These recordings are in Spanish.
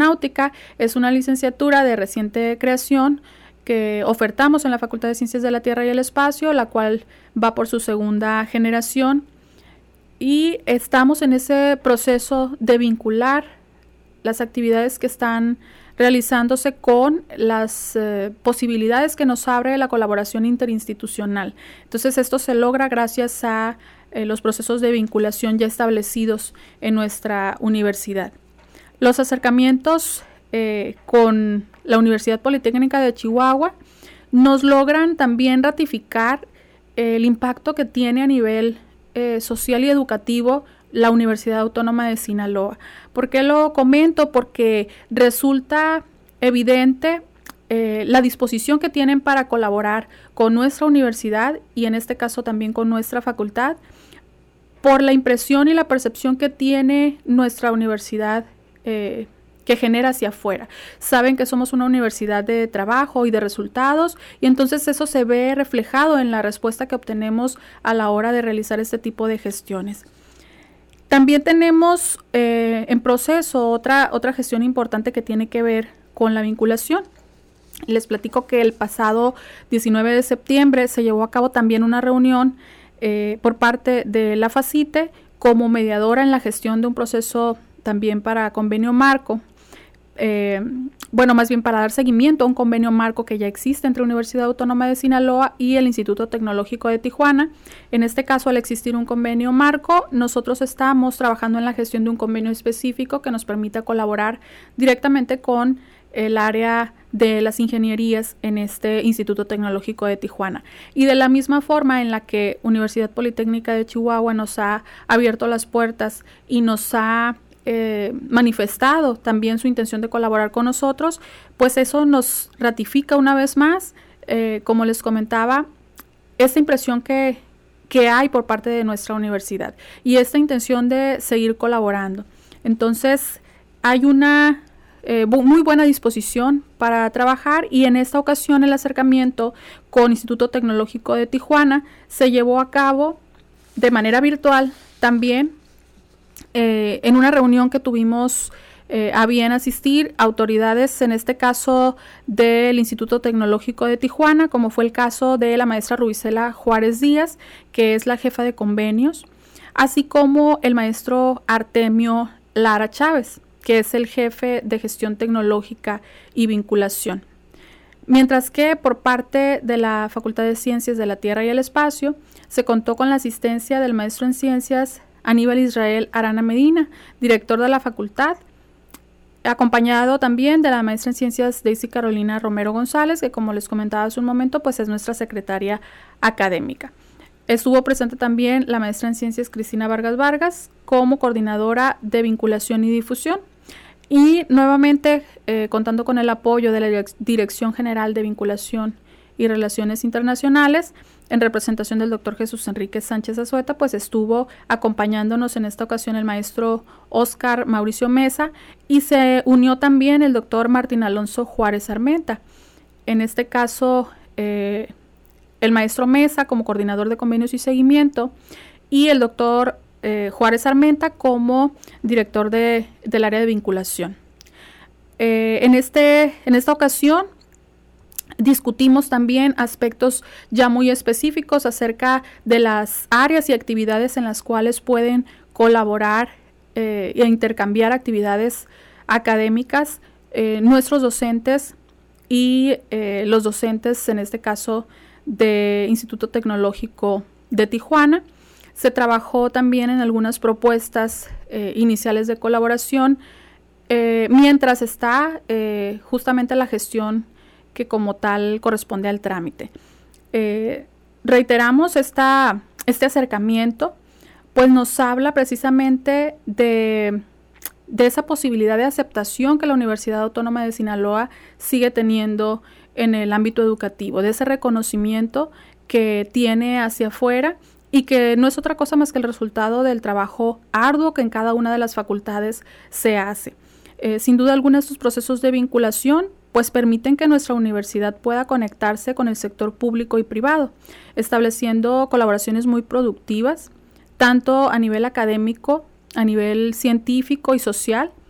Aeronáutica. Es una licenciatura de reciente creación que ofertamos en la Facultad de Ciencias de la Tierra y el Espacio, la cual va por su segunda generación. Y estamos en ese proceso de vincular las actividades que están realizándose con las posibilidades que nos abre la colaboración interinstitucional. Entonces, esto se logra gracias a los procesos de vinculación ya establecidos en nuestra universidad. Los acercamientos con la Universidad Politécnica de Chihuahua nos logran también ratificar el impacto que tiene a nivel social y educativo la Universidad Autónoma de Sinaloa. ¿Por qué lo comento? Porque resulta evidente la disposición que tienen para colaborar con nuestra universidad y en este caso también con nuestra facultad, por la impresión y la percepción que tiene nuestra universidad que genera hacia afuera. Saben que somos una universidad de trabajo y de resultados, y entonces eso se ve reflejado en la respuesta que obtenemos a la hora de realizar este tipo de gestiones. También tenemos en proceso otra gestión importante que tiene que ver con la vinculación. Les platico que el pasado 19 de septiembre se llevó a cabo también una reunión por parte de la FACITE como mediadora en la gestión de un proceso también para convenio marco. Más bien para dar seguimiento a un convenio marco que ya existe entre Universidad Autónoma de Sinaloa y el Instituto Tecnológico de Tijuana. En este caso, al existir un convenio marco, nosotros estamos trabajando en la gestión de un convenio específico que nos permita colaborar directamente con el área de las ingenierías en este Instituto Tecnológico de Tijuana. Y de la misma forma en la que Universidad Politécnica de Chihuahua nos ha abierto las puertas y nos ha manifestado también su intención de colaborar con nosotros, pues eso nos ratifica una vez más, como les comentaba, esta impresión que hay por parte de nuestra universidad y esta intención de seguir colaborando. Entonces, hay una muy buena disposición para trabajar y en esta ocasión el acercamiento con Instituto Tecnológico de Tijuana se llevó a cabo de manera virtual también, en una reunión que tuvimos a bien asistir autoridades, en este caso del Instituto Tecnológico de Tijuana, como fue el caso de la maestra Rubicela Juárez Díaz, que es la jefa de convenios, así como el maestro Artemio Lara Chávez, que es el jefe de gestión tecnológica y vinculación. Mientras que por parte de la Facultad de Ciencias de la Tierra y el Espacio se contó con la asistencia del maestro en Ciencias Aníbal Israel Arana Medina, director de la facultad, acompañado también de la maestra en Ciencias Daisy Carolina Romero González, que como les comentaba hace un momento, pues es nuestra secretaria académica. Estuvo presente también la maestra en Ciencias Cristina Vargas Vargas como coordinadora de vinculación y difusión. Y nuevamente contando con el apoyo de la Dirección General de Vinculación y Relaciones Internacionales, en representación del doctor Jesús Enrique Sánchez Azueta, pues estuvo acompañándonos en esta ocasión el maestro Óscar Mauricio Mesa y se unió también el doctor Martín Alonso Juárez Armenta. En este caso, el maestro Mesa como coordinador de convenios y seguimiento y el doctor Juárez Armenta como director del área de vinculación. En esta ocasión discutimos también aspectos ya muy específicos acerca de las áreas y actividades en las cuales pueden colaborar e intercambiar actividades académicas nuestros docentes y los docentes, en este caso, de Instituto Tecnológico de Tijuana. Se trabajó también en algunas propuestas iniciales de colaboración mientras está justamente la gestión que como tal corresponde al trámite. Reiteramos este acercamiento, pues nos habla precisamente de esa posibilidad de aceptación que la Universidad Autónoma de Sinaloa sigue teniendo en el ámbito educativo, de ese reconocimiento que tiene hacia afuera y que no es otra cosa más que el resultado del trabajo arduo que en cada una de las facultades se hace. Sin duda alguna, estos procesos de vinculación pues permiten que nuestra universidad pueda conectarse con el sector público y privado, estableciendo colaboraciones muy productivas, tanto a nivel académico, a nivel científico y social,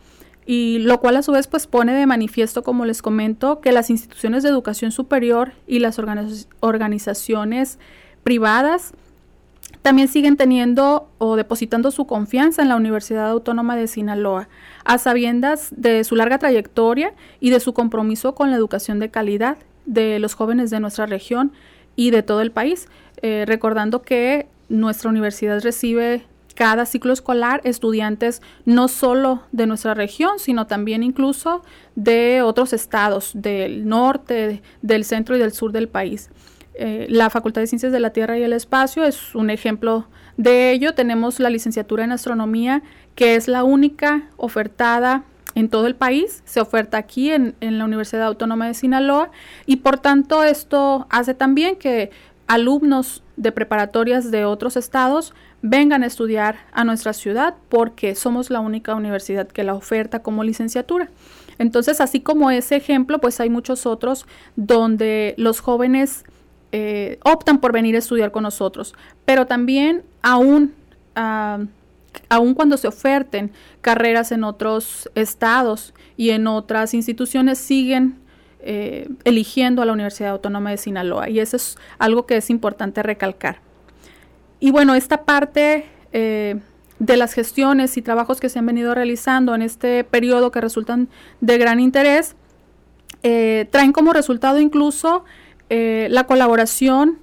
y lo cual a su vez pues pone de manifiesto, como les comento, que las instituciones de educación superior y las organizaciones privadas también siguen teniendo o depositando su confianza en la Universidad Autónoma de Sinaloa, a sabiendas de su larga trayectoria y de su compromiso con la educación de calidad de los jóvenes de nuestra región y de todo el país, recordando que nuestra universidad recibe cada ciclo escolar estudiantes no solo de nuestra región, sino también incluso de otros estados del norte, del centro y del sur del país. La Facultad de Ciencias de la Tierra y el Espacio es un ejemplo de ello. Tenemos la licenciatura en Astronomía, que es la única ofertada en todo el país. Se oferta aquí en la Universidad Autónoma de Sinaloa, y por tanto esto hace también que alumnos de preparatorias de otros estados vengan a estudiar a nuestra ciudad, porque somos la única universidad que la oferta como licenciatura. Entonces, así como ese ejemplo, pues hay muchos otros donde los jóvenes optan por venir a estudiar con nosotros, pero también aún cuando se oferten carreras en otros estados y en otras instituciones, siguen eligiendo a la Universidad Autónoma de Sinaloa, y eso es algo que es importante recalcar. Y bueno, esta parte de las gestiones y trabajos que se han venido realizando en este periodo, que resultan de gran interés, traen como resultado incluso la colaboración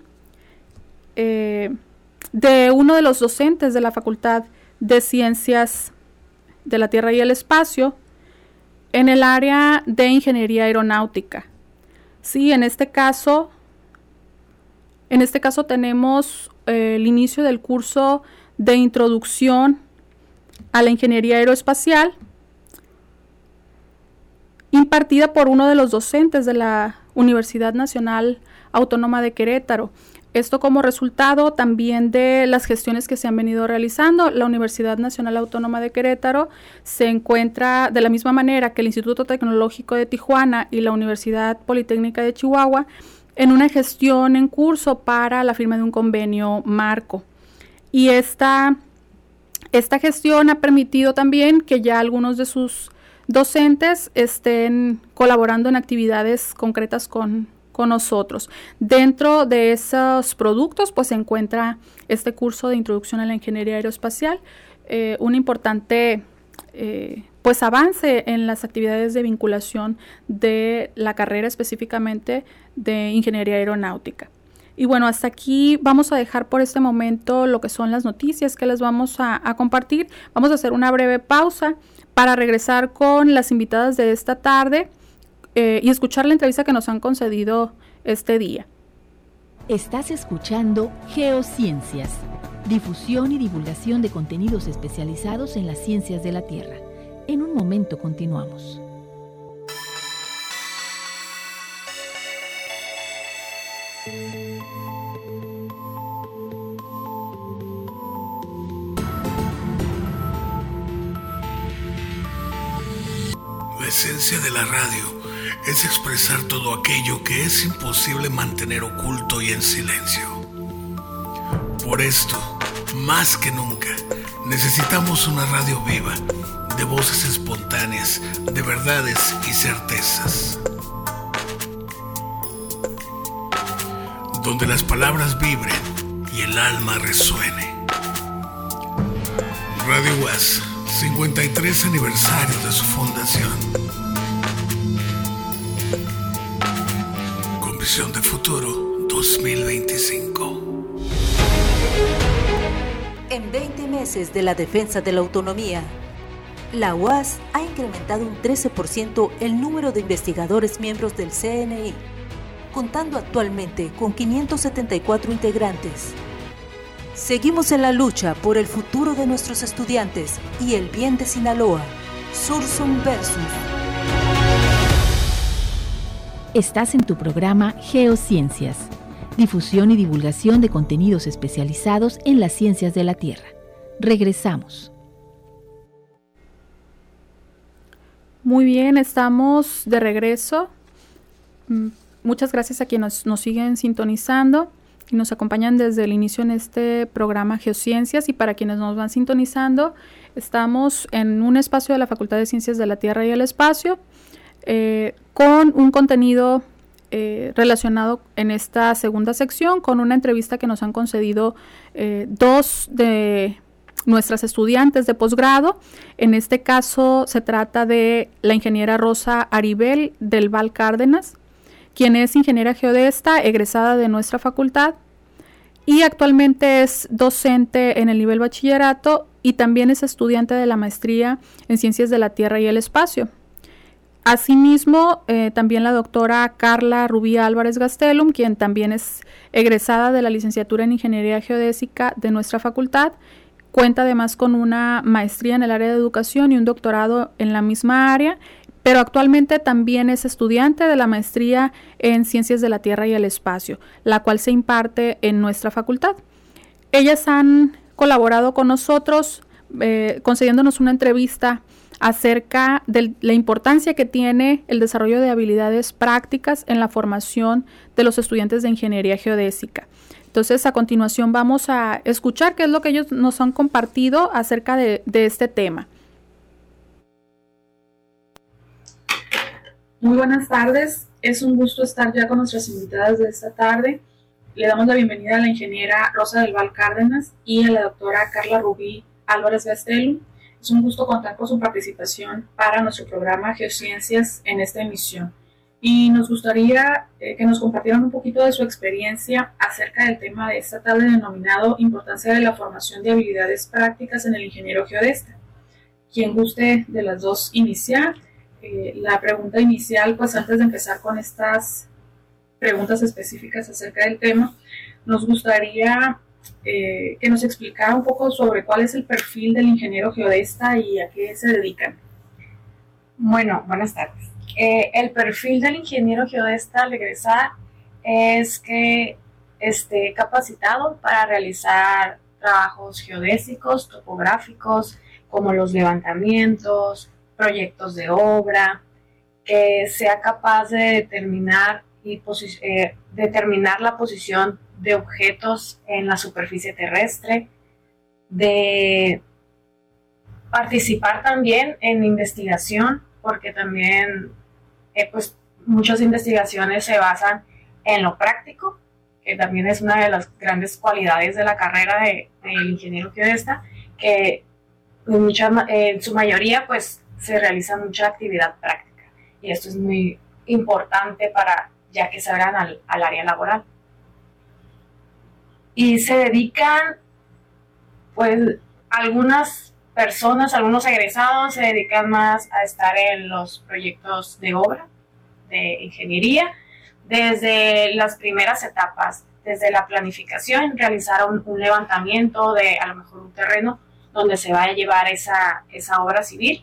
de uno de los docentes de la Facultad de Ciencias de la Tierra y el Espacio en el área de Ingeniería Aeronáutica. Sí, en este caso tenemos el inicio del curso de Introducción a la Ingeniería Aeroespacial, impartida por uno de los docentes de la Universidad Nacional Autónoma de Querétaro. Esto como resultado también de las gestiones que se han venido realizando. La Universidad Nacional Autónoma de Querétaro se encuentra, de la misma manera que el Instituto Tecnológico de Tijuana y la Universidad Politécnica de Chihuahua, en una gestión en curso para la firma de un convenio marco. Y esta gestión ha permitido también que ya algunos de sus docentes estén colaborando en actividades concretas con nosotros. Dentro de esos productos pues se encuentra este curso de Introducción a la Ingeniería Aeroespacial, un importante pues avance en las actividades de vinculación de la carrera, específicamente de Ingeniería Aeronáutica. Y bueno, hasta aquí vamos a dejar por este momento lo que son las noticias que les vamos a compartir. Vamos a hacer una breve pausa para regresar con las invitadas de esta tarde y escuchar la entrevista que nos han concedido este día. Estás escuchando Geociencias, difusión y divulgación de contenidos especializados en las ciencias de la Tierra. En un momento continuamos. La esencia de la radio es expresar todo aquello que es imposible mantener oculto y en silencio. Por esto, más que nunca, necesitamos una radio viva, de voces espontáneas, de verdades y certezas, donde las palabras vibren y el alma resuene. Radio UAS, 53 aniversario de su fundación. Con visión de futuro 2025. En 20 meses de la defensa de la autonomía, la UAS ha incrementado un 13% el número de investigadores miembros del CNI, contando actualmente con 574 integrantes. Seguimos en la lucha por el futuro de nuestros estudiantes y el bien de Sinaloa. Sursum Versus. Estás en tu programa Geociencias, difusión y divulgación de contenidos especializados en las ciencias de la Tierra. Regresamos. Muy bien, estamos de regreso. Muchas gracias a quienes nos siguen sintonizando. y nos acompañan desde el inicio en este programa Geociencias. Y para quienes nos van sintonizando, estamos en un espacio de la Facultad de Ciencias de la Tierra y el Espacio con un contenido relacionado en esta segunda sección con una entrevista que nos han concedido dos de nuestras estudiantes de posgrado. En este caso se trata de la ingeniera Rosa Aribel del Val Cárdenas, quien es ingeniera geodesta, egresada de nuestra facultad y actualmente es docente en el nivel bachillerato y también es estudiante de la maestría en Ciencias de la Tierra y el Espacio. Asimismo, también la doctora Carla Rubí Álvarez Gastelum, quien también es egresada de la licenciatura en Ingeniería Geodésica de nuestra facultad, cuenta además con una maestría en el área de educación y un doctorado en la misma área, pero actualmente también es estudiante de la maestría en Ciencias de la Tierra y el Espacio, la cual se imparte en nuestra facultad. Ellas han colaborado con nosotros concediéndonos una entrevista acerca de la importancia que tiene el desarrollo de habilidades prácticas en la formación de los estudiantes de ingeniería geodésica. Entonces, a continuación vamos a escuchar qué es lo que ellos nos han compartido acerca de este tema. Muy buenas tardes, es un gusto estar ya con nuestras invitadas de esta tarde. Le damos la bienvenida a la ingeniera Rosa del Val Cárdenas y a la doctora Carla Rubí Álvarez Gastelum. Es un gusto contar con su participación para nuestro programa Geociencias en esta emisión. Y nos gustaría que nos compartieran un poquito de su experiencia acerca del tema de esta tarde denominado Importancia de la formación de habilidades prácticas en el ingeniero geodesta. Quien guste de las dos iniciar. La pregunta inicial, pues antes de empezar con estas preguntas específicas acerca del tema, nos gustaría que nos explicara un poco sobre cuál es el perfil del ingeniero geodesta y a qué se dedican. Bueno, buenas tardes. El perfil del ingeniero geodesta al egresar es que esté capacitado para realizar trabajos geodésicos, topográficos, como los levantamientos, proyectos de obra, que sea capaz de determinar la posición de objetos en la superficie terrestre, de participar también en investigación, porque también pues muchas investigaciones se basan en lo práctico, que también es una de las grandes cualidades de la carrera del ingeniero geodesta, que en su mayoría pues se realiza mucha actividad práctica, y esto es muy importante para ya que salgan al área laboral. Y se dedican, pues, algunas personas, algunos egresados se dedican más a estar en los proyectos de obra, de ingeniería, desde las primeras etapas, desde la planificación, realizar un levantamiento de a lo mejor un terreno donde se va a llevar esa obra civil,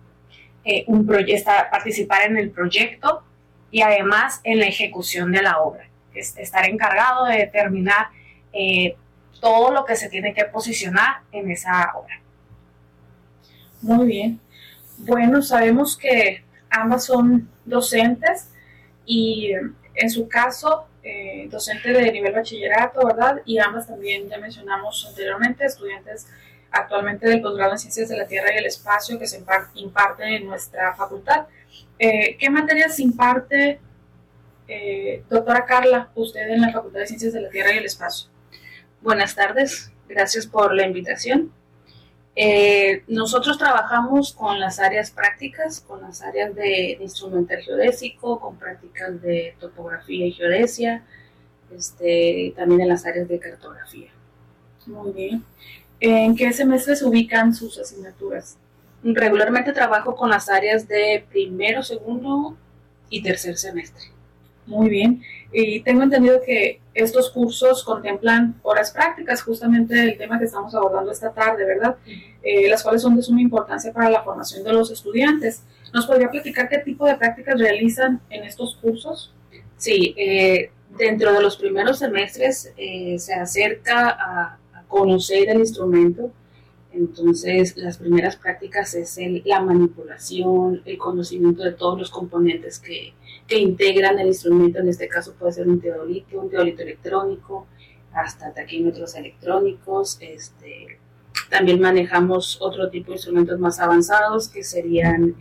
participar en el proyecto y además en la ejecución de la obra, estar encargado de determinar todo lo que se tiene que posicionar en esa obra. Muy bien. Bueno, sabemos que ambas son docentes y en su caso, docente de nivel bachillerato, ¿verdad? Y ambas también, ya mencionamos anteriormente, estudiantes actualmente del posgrado en Ciencias de la Tierra y el Espacio que se imparte en nuestra facultad. ¿Qué materias imparte, doctora Carla, usted en la Facultad de Ciencias de la Tierra y el Espacio? Buenas tardes, gracias por la invitación. Nosotros trabajamos con las áreas prácticas, con las áreas de instrumental geodésico, con prácticas de topografía y geodesia, también en las áreas de cartografía. Muy bien. ¿En qué semestre se ubican sus asignaturas? Regularmente trabajo con las áreas de primero, segundo y tercer semestre. Muy bien. Y tengo entendido que estos cursos contemplan horas prácticas, justamente el tema que estamos abordando esta tarde, ¿verdad? Las cuales son de suma importancia para la formación de los estudiantes. ¿Nos podría platicar qué tipo de prácticas realizan en estos cursos? Sí, dentro de los primeros semestres se acerca a conocer el instrumento Entonces, las primeras prácticas es la manipulación, el conocimiento de todos los componentes que integran el instrumento. En este caso puede ser un teodolito electrónico, hasta taquímetros electrónicos. También manejamos otro tipo de instrumentos más avanzados que serían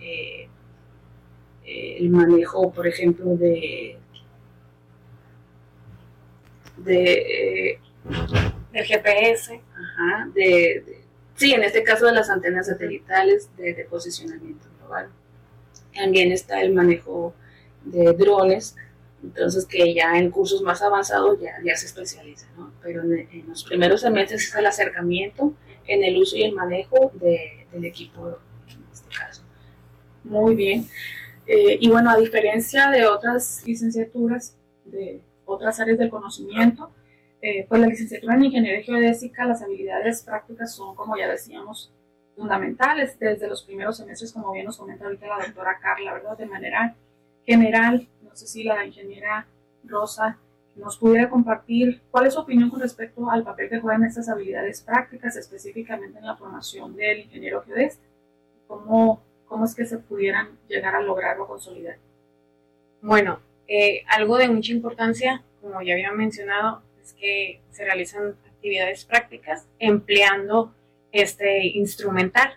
el manejo, por ejemplo, del GPS. Ajá, sí, en este caso de las antenas satelitales de posicionamiento global. También está el manejo de drones, entonces que ya en cursos más avanzados ya se especializa, ¿no? Pero en los primeros semestres es el acercamiento en el uso y el manejo del equipo en este caso. Muy bien. Y bueno, a diferencia de otras licenciaturas, de otras áreas del conocimiento, pues la licenciatura en Ingeniería Geodésica, las habilidades prácticas son, como ya decíamos, fundamentales desde los primeros semestres, como bien nos comenta ahorita la doctora Carla, ¿verdad? De manera general, no sé si la ingeniera Rosa nos pudiera compartir cuál es su opinión con respecto al papel que juegan estas habilidades prácticas, específicamente en la formación del ingeniero geodesta. ¿Cómo es que se pudieran llegar a lograr o consolidar? Bueno, algo de mucha importancia, como ya había mencionado, es que se realizan actividades prácticas empleando este instrumental.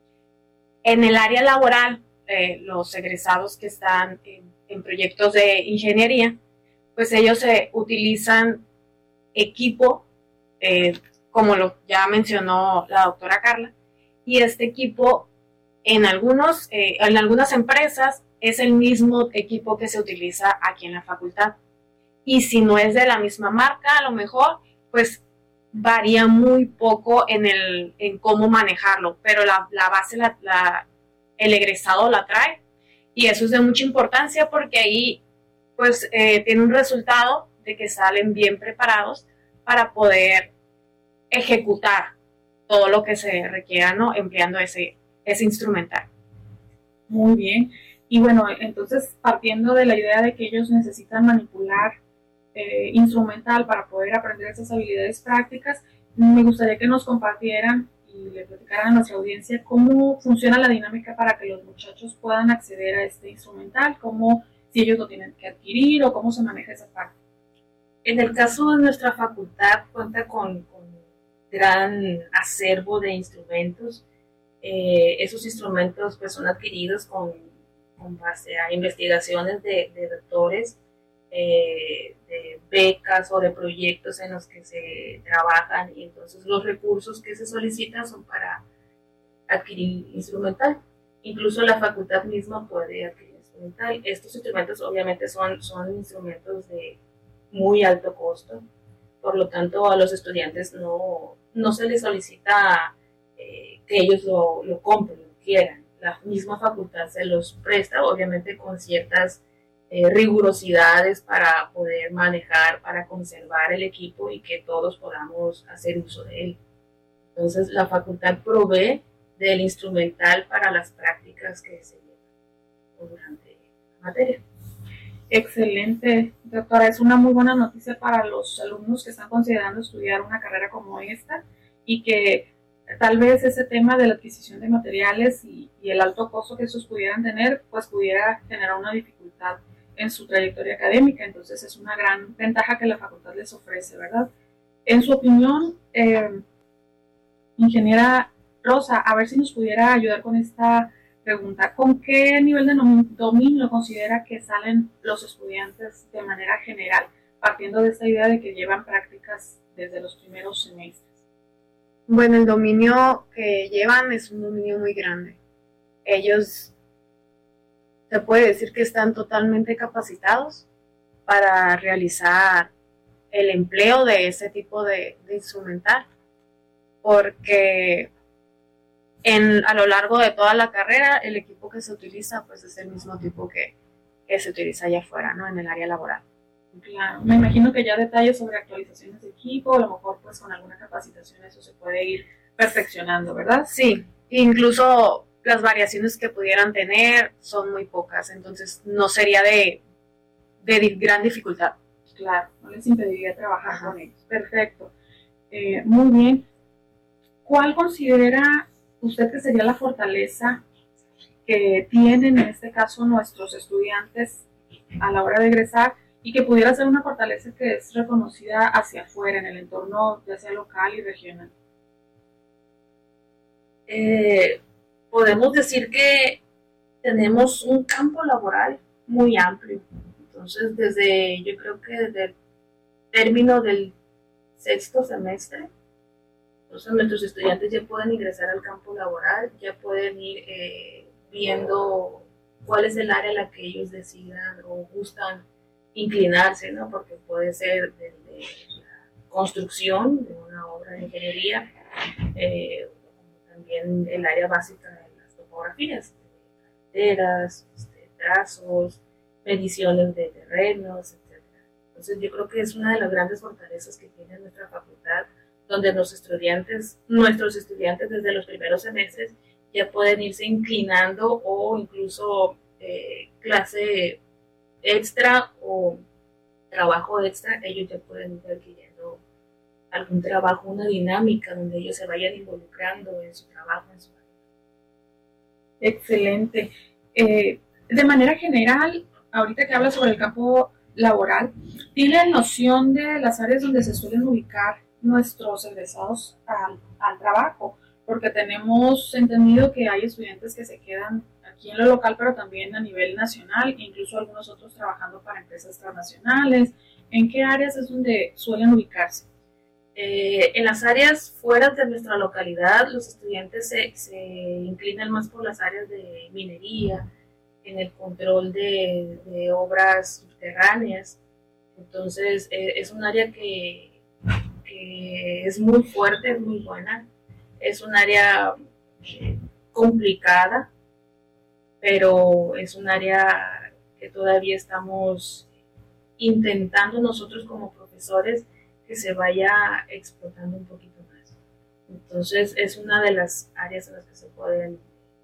En el área laboral, los egresados que están en proyectos de ingeniería, pues ellos utilizan equipo, como ya mencionó la doctora Carla, y este equipo en algunas empresas es el mismo equipo que se utiliza aquí en la facultad. Y si no es de la misma marca, a lo mejor, pues varía muy poco en cómo manejarlo, pero la base el egresado la trae, y eso es de mucha importancia porque ahí pues tiene un resultado de que salen bien preparados para poder ejecutar todo lo que se requiera, ¿no? Empleando ese instrumental. Muy bien. Y bueno, entonces partiendo de la idea de que ellos necesitan manipular instrumental para poder aprender esas habilidades prácticas, me gustaría que nos compartieran y le platicaran a nuestra audiencia cómo funciona la dinámica para que los muchachos puedan acceder a este instrumental, si ellos lo tienen que adquirir o cómo se maneja esa parte. En el caso de nuestra facultad cuenta con gran acervo de instrumentos. Esos instrumentos pues son adquiridos con base a investigaciones de doctores, de becas o de proyectos en los que se trabajan, y entonces los recursos que se solicitan son para adquirir instrumental. Incluso la facultad misma puede adquirir instrumental. Estos instrumentos obviamente son instrumentos de muy alto costo, por lo tanto a los estudiantes no se les solicita que ellos lo compren, lo quieran. La misma facultad se los presta, obviamente con ciertas rigurosidades para poder manejar, para conservar el equipo y que todos podamos hacer uso de él. Entonces la facultad provee del instrumental para las prácticas que se llevan durante la materia. Excelente, doctora. Es una muy buena noticia para los alumnos que están considerando estudiar una carrera como esta, y que tal vez ese tema de la adquisición de materiales y el alto costo que estos pudieran tener, pues pudiera generar una dificultad en su trayectoria académica. Entonces es una gran ventaja que la facultad les ofrece, ¿verdad? En su opinión, ingeniera Rosa, a ver si nos pudiera ayudar con esta pregunta. ¿Con qué nivel de dominio considera que salen los estudiantes de manera general, partiendo de esta idea de que llevan prácticas desde los primeros semestres? Bueno, el dominio que llevan es un dominio muy grande. Ellos, se puede decir que están totalmente capacitados para realizar el empleo de ese tipo de instrumental, porque a lo largo de toda la carrera el equipo que se utiliza pues es el mismo tipo que se utiliza allá afuera, ¿no? En el área laboral. Claro, me imagino que ya detalles sobre actualizaciones de equipo, a lo mejor pues con alguna capacitación eso se puede ir perfeccionando, ¿verdad? Sí, incluso las variaciones que pudieran tener son muy pocas, entonces no sería de gran dificultad. Claro, no les impediría trabajar con ellos. Perfecto. Muy bien. ¿cuál considera usted que sería la fortaleza que tienen en este caso nuestros estudiantes a la hora de egresar y que pudiera ser una fortaleza que es reconocida hacia afuera, en el entorno ya sea local y regional? Podemos decir que tenemos un campo laboral muy amplio. Entonces, yo creo que desde el término del 6º semestre, entonces nuestros estudiantes ya pueden ingresar al campo laboral, ya pueden ir viendo cuál es el área a la que ellos decidan o gustan inclinarse, ¿no? Porque puede ser desde la construcción de una obra de ingeniería, también el área básica de las topografías, carreteras, trazos, mediciones de terrenos, etc. Entonces yo creo que es una de las grandes fortalezas que tiene nuestra facultad, donde nuestros estudiantes desde los primeros semestres ya pueden irse inclinando o incluso clase extra o trabajo extra, ellos ya pueden ir adquiriendo algún trabajo, una dinámica donde ellos se vayan involucrando en su trabajo, en su vida. Excelente. De manera general, ahorita que habla sobre el campo laboral, ¿tienen noción de las áreas donde se suelen ubicar nuestros egresados al trabajo? Porque tenemos entendido que hay estudiantes que se quedan aquí en lo local, pero también a nivel nacional, incluso algunos otros trabajando para empresas transnacionales. ¿En qué áreas es donde suelen ubicarse? En las áreas fuera de nuestra localidad, los estudiantes se inclinan más por las áreas de minería, en el control de obras subterráneas. Entonces, es un área que es muy fuerte, es muy buena. Es un área complicada, pero es un área que todavía estamos intentando nosotros como profesores que se vaya explotando un poquito más. Entonces es una de las áreas en las que se pueden,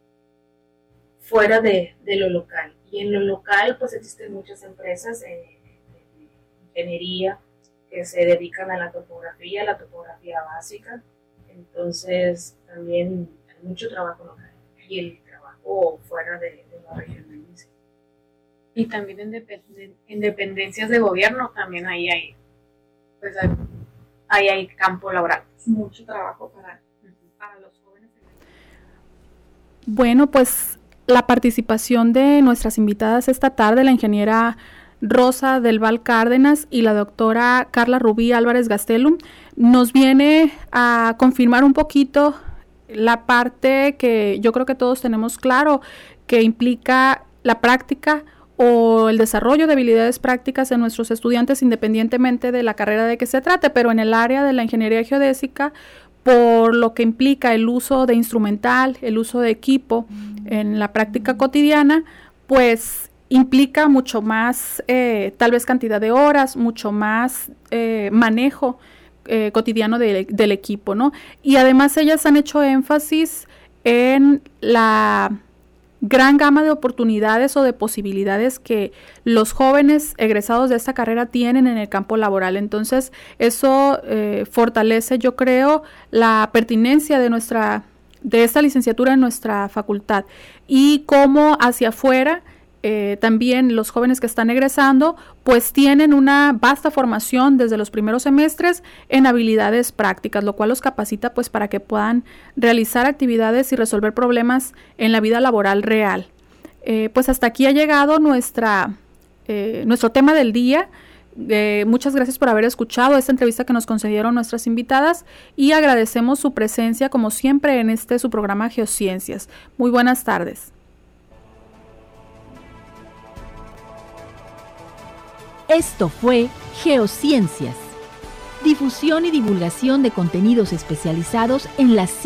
fuera de lo local. Y en lo local pues existen muchas empresas de ingeniería que se dedican a la topografía básica. Entonces también hay mucho trabajo local y el trabajo fuera de la región. Y también en dependencias de gobierno también ahí hay campo laboral. Mucho trabajo para los jóvenes. Bueno, pues la participación de nuestras invitadas esta tarde, la ingeniera Rosa del Val Cárdenas y la doctora Carla Rubí Álvarez Gastelum, nos viene a confirmar un poquito la parte que yo creo que todos tenemos claro, que implica la práctica o el desarrollo de habilidades prácticas en nuestros estudiantes independientemente de la carrera de que se trate, pero en el área de la ingeniería geodésica, por lo que implica el uso de instrumental, el uso de equipo en la práctica cotidiana, pues implica mucho más, tal vez cantidad de horas, mucho más manejo cotidiano del equipo, ¿no? Y además ellas han hecho énfasis en la gran gama de oportunidades o de posibilidades que los jóvenes egresados de esta carrera tienen en el campo laboral. Entonces, eso fortalece, yo creo, la pertinencia de esta licenciatura en nuestra facultad y cómo hacia afuera también los jóvenes que están egresando pues tienen una vasta formación desde los primeros semestres en habilidades prácticas, lo cual los capacita pues para que puedan realizar actividades y resolver problemas en la vida laboral real. Pues hasta aquí ha llegado nuestro tema del día. Muchas gracias por haber escuchado esta entrevista que nos concedieron nuestras invitadas y agradecemos su presencia como siempre en su programa Geociencias. Muy buenas tardes. Esto fue Geociencias, difusión y divulgación de contenidos especializados en las